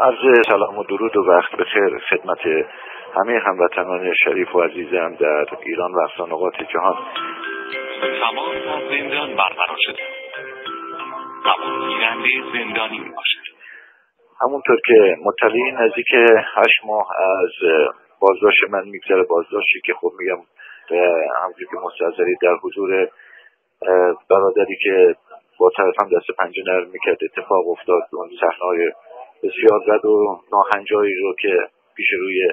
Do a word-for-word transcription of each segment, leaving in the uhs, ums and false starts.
عرض سلام و درود و وقت بخیر خدمت همه هموطنان شریف و عزیزم در ایران و اقصا نقاط جهان. تمام از زندان برقرار شده. تمام گیرنده زندانی می باشد. همونطور که مطلعین نزدیک هشت ماه از بازداشت من میگذره، بازداشتی که خب میگم همونجور که مستحضری در حضور برادری که با طرفم دست پنجه نرم میکرد اتفاق افتاد. اون صحنه‌های بسیار بد و ناهنجاری رو که پیش روی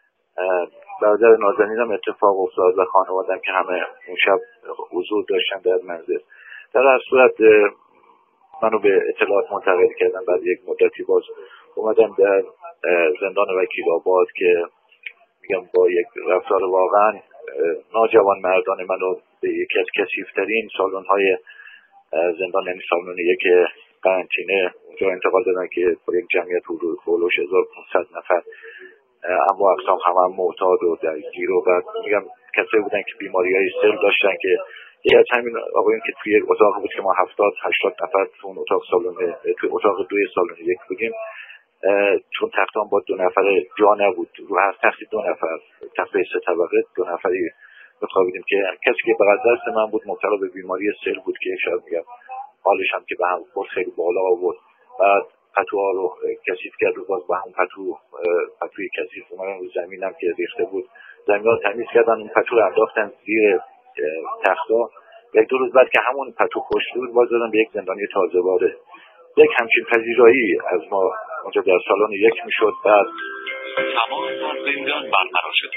برادر نازنینم اتفاق افتاد و خانوادم که همه اون شب حضور داشتن در منزل. در هر صورت منو به اطلاعات منتقل کردن. بعد یک مدتی باز اومدم در زندان وکیل آباد که میگم با یک رفتار واقعا ناجوان مردان منو به یکی از کثیف‌ترین سالن‌های زندان، یعنی سالن یک قرنطینه، اونجا انتقال دادن که با یک جمعیت حدود هولوش هزار و پانصد نفر اما اقسام همه هم معتاد و درگیر و بعد میگم کسایی بودن که بیماری‌های سل داشتن که یکی از همین آقایون که توی اتاق بود که ما هفتاد هشتاد نفر تو اون اتاق سالن توی اتاق دوی سالن یک بودیم، چون تختان با دو نفر جا نبود، رو هر تختی دو نفر، تخته سه طبقه دو نفری بخوابیدیم که کسی که بغل دست من بود مبتلا به بیماری سل بود که شاید میگم حالش هم که به هم خورد خیلی بالا آورد. بعد پتوها رو کثیف کرد و باز به هم پتو پتوی کثیف اومدن رو زمینم که ریخته بود، زمین رو تمیز کردن، اون پتو رو انداختن زیر تختا. یک دو روز بعد که همون پتو خشک بود باز دادن به یک زندانی تازه وارد. یک همچین پذیرایی از ما اونجا در سالن یک میشد. بعد تمام از زندان برقرار شد.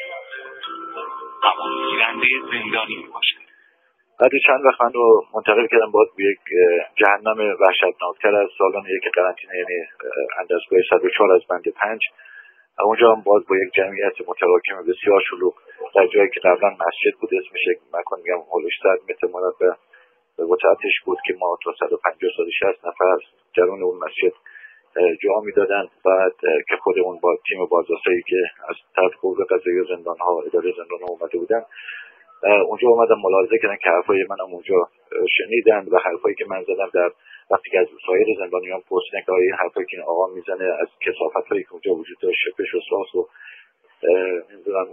تمام گیرنده زندانی می باشد. بعد چند وقت من رو منتقل کردم باز به یک جهنم وحشتناکتر از سالن یک قرنطینه، یعنی اندازگاه صد و چهار از بند پنج. اونجا هم باز با یک جمعیت متراکم بسیار شلوغ در جایی که قبلا مسجد بود، اسمش یک مکان میگم هولوش صد متر مربع به وسعتش بود که ما تا صد و پنجاه صد و شصت نفر درون اون مسجد جا میدادن. بعد که خودمون با تیم بازرسایی که از طرف قوه قضاییه زندان‌ها اداره زندان‌ها اومده بودن اونجا اومدن ملاحظه کردن که حرفای منم اونجا شنیدن و حرفایی که من زدم در وقتی که از سایر زندانیان پرسیدن که این حرفایی که این آقا میزنه از کثافت‌هایی که اونجا وجود داشت، شپش و ساس و نمیدونم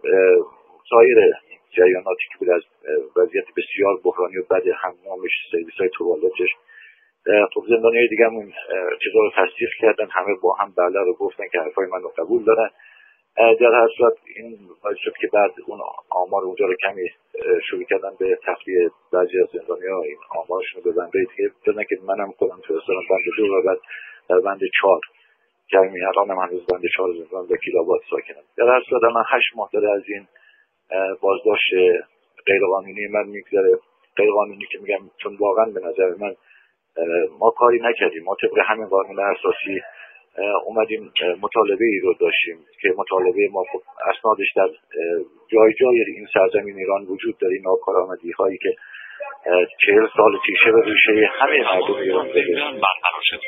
سایر جریاناتی که بود از وضعیت بسیار بحرانی و بد حمامش، سرویس‌های توالتش، خب زندانیای دیگه هم اون چیزا رو تصدیق کردن، همه با هم بله رو گفتن که حرفای من رو قبول دارن. در هر صورت این باعث شد که بعد اون آمار اونجا رو کمی شروع کردن به تخلیه بعضی از زندانی‌ها، این آمارشون رو به بنده دیگه دادن که منم خودم فرستادم بند دو و بعد در بند چهار که همین الان هم هنوز بند چهار زندان وکیل آباد ساکنم. در هر صورت من هشت ماه داره از این بازداشت غیرقانونی من میگذره. غیرقانونی که میگم چون واقعا به نظر من ما کاری نکردیم، ما طبق همین قانون اساسی اومدیم مطالبه ای رو داشتیم که مطالبه ما خب اسنادش در جای جای این سرزمین ایران وجود داره، ناکارآمدی هایی که چهل سال پیشه به ریشه همه مردم ایران برقرار شده.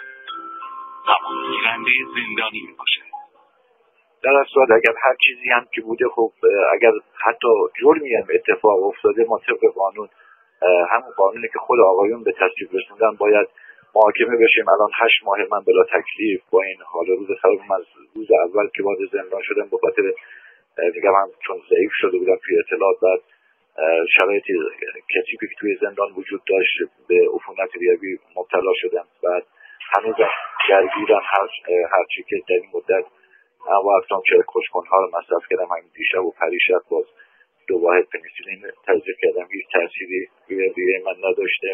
تمام گیرنده زندانی می باشه. در اصل اگر هر چیزی هم که بوده، خب اگر حتی جرمی هم اتفاق افتاده ما طبق قانون همون قانونی که خود آقایون به تصویب رسوندن باید محاکمه بشیم. الان هشت ماه من بلا تکلیف با این حال روز خراب من از روز اول که وارد زندان شدم به خاطر میگم هم چون ضعیف شده بودم توی اطلاعات، بعد شرایط کثیفی که توی زندان وجود داشت به عفونت ریوی مبتلا شدم. بعد هنوز درگیرم هر هرچی که در این مدت انواع اقسام چه کشکنها رو مصرف کردم. همین دیشب و پریشب باز دو واحد پنیسیلین تزریق کردم، هیچ تأثیری روی ریه من نداشته.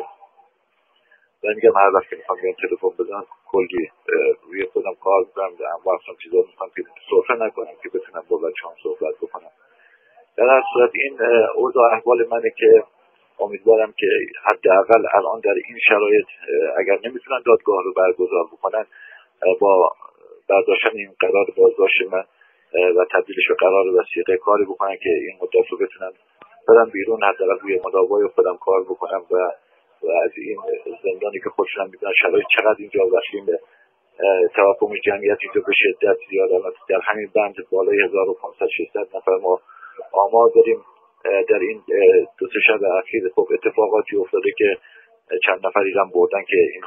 و میگم هر وقت که میخوام بیان تلفن بزنم کلی روی خودم کار میکنم، انواع اقسام چیزا میخوام که سفره نکنم که بتونم با بچه‌ام صحبت بکنم. در هر صورت این اوضاع احوال منه که امیدوارم که حداقل الان در این شرایط اگر نمیتونن دادگاه رو برگزار بکنن با برداشتن این قرار بازداشت من و تبدیلش به قرار وثیقه کاری بکنن که این مدت رو بتونن برن بیرون، حداقل روی مداوای خودم کار بکنم و و از این زندانی که خودشون میدونن شرایط چقدر اینجا وسیع به تراکم جمعیت اینجا به شدت زیاد، الان در همین بند بالای هزار و پانصد ششصد نفر ما آمار داریم. در این دو سه شب اخیر خب اتفاقاتی افتاده که چند نفری هم بردن که اینها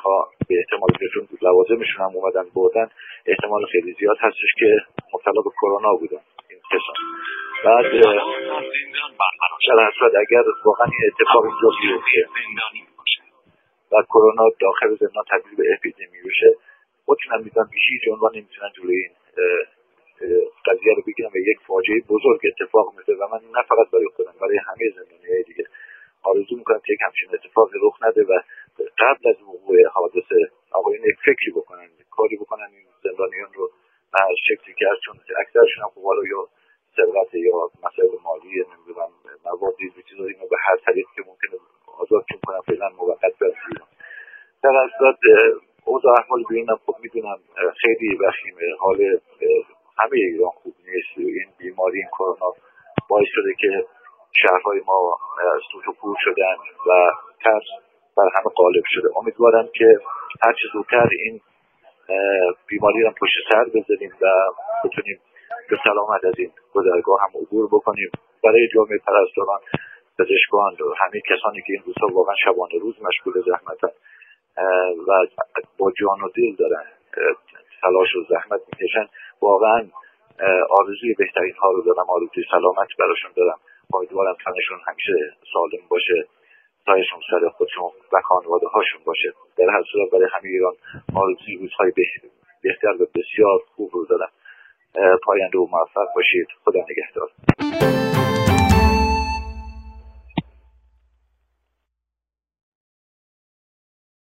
به احتمال چون لوازمشون هم اومدن بردن، احتمال خیلی زیاد هستش که مبتلا به کرونا بودن این کسان. بعد در اصل اگر واقعا این اتفاق اینجا بیفته و کرونا داخل زندان تبدیل به اپیدمی بشه، خودشون هم میدونن به هیچ عنوان نمیتونن جلوی این قضیه رو بگیرن و یک فاجعه بزرگ اتفاق میفته و من نه فقط برای خودم، برای همه زندانیای دیگه آرزو میکنم که یک همچین اتفاقی رخ نده و قبل از وقوع حادث آقایون یک فکری بکنن، کاری بکنن این زندانیان رو از شکلی که از چون اکثرشون هم خب یا ثروت یا مسائل مالی نمیدونم موادی و چیزایی رو به هر طریقی که ممکنه آزادشون کنن فعلا موقت برسونن. در اصل اوضاع احوال ببینم خب میدونم خیلی وخیمه، حال همه ایران خوب نیست. این بیماری این کرونا باعث شده که شهرهای ما سوت و کور شدن و ترس بر همه غالب شده. امیدوارم که هر چه زودتر این بیماری رو پشت سر بذاریم و بتونیم به سلامت از این گذرگاه هم عبور بکنیم. برای جامعه پرستاران، پزشکان و همه کسانی که این روزها واقعا شبانه روز مشغول زحمتن و با جان و دل دارن تلاش و زحمت میکشن، واقعا آرزوی بهترین ها رو دارم، آرزوی سلامت براشون دارم. امیدوارم تنشون همیشه سالم باشه، سایشون سر خودشون و خانواده هاشون باشه. در هر صورت برای همه ایران آرزوی روزهای بهتر و بسیار خوب رو دارم. پاینده و موفق باشید. خدا نگهدار.